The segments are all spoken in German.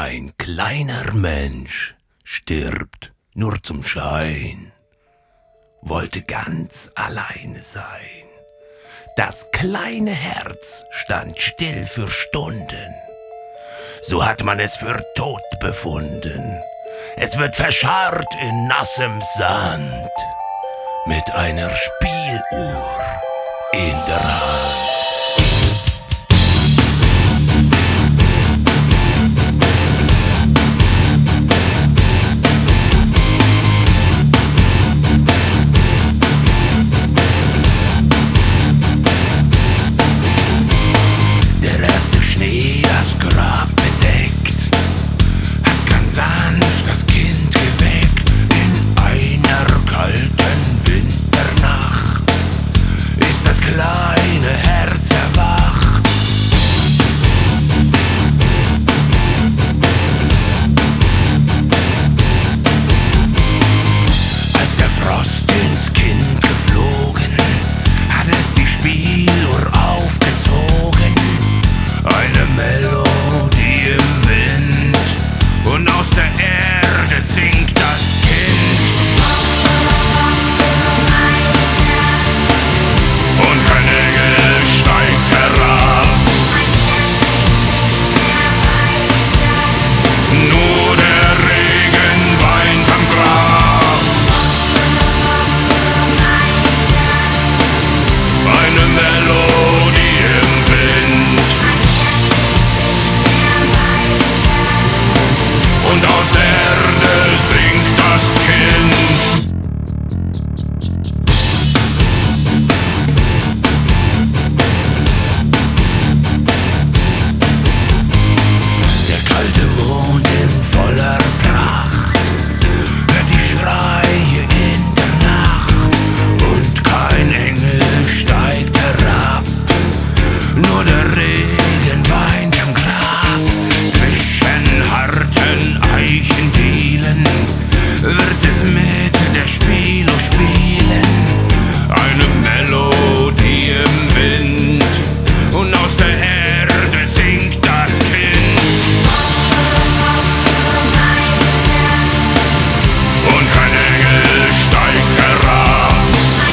Ein kleiner Mensch stirbt nur zum Schein, wollte ganz alleine sein. Das kleine Herz stand still für Stunden, so hat man es für tot befunden. Es wird verscharrt in nassem Sand, mit einer Spieluhr in der Hand. Das Grab bedeckt, hat ganz sanft das Kind geweckt. In einer kalten Winternacht ist das kleine Herz erwacht. Als der Frost ins Kind geflogen, hat es die Spieluhr aufgezogen. Eine Melodie im Wind und aus der Erde singt das Kind. Und kein Engel steigt herab, nur der Regen weint am Grab. Eine Melodie im Wind und aus der Erde singt das Kind. Der kalte Mond in voller Pracht hört die Schreie in der Nacht und kein Engel steigt herab, nur der Regen weint am Grab. Zwischen harten Eichendielen wird es mit der Spieluhr spielen. Eine Melodie im Wind und aus der Erde singt das Kind. Und kein Engel steigt herab,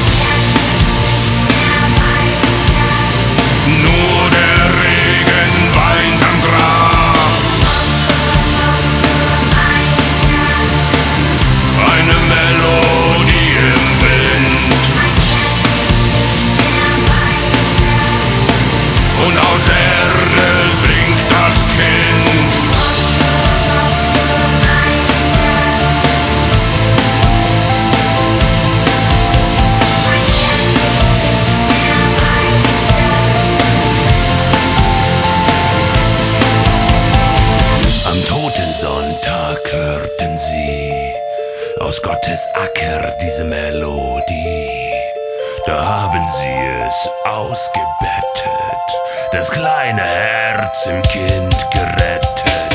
nur der Regen weint am Grab. Eine Melodie im Wind und aus der Erde singt das Kind. Am Totensonntag hörten sie aus Gottes Acker diese Melodie. Da haben sie es ausgebettet, das kleine Herz im Kind gerettet.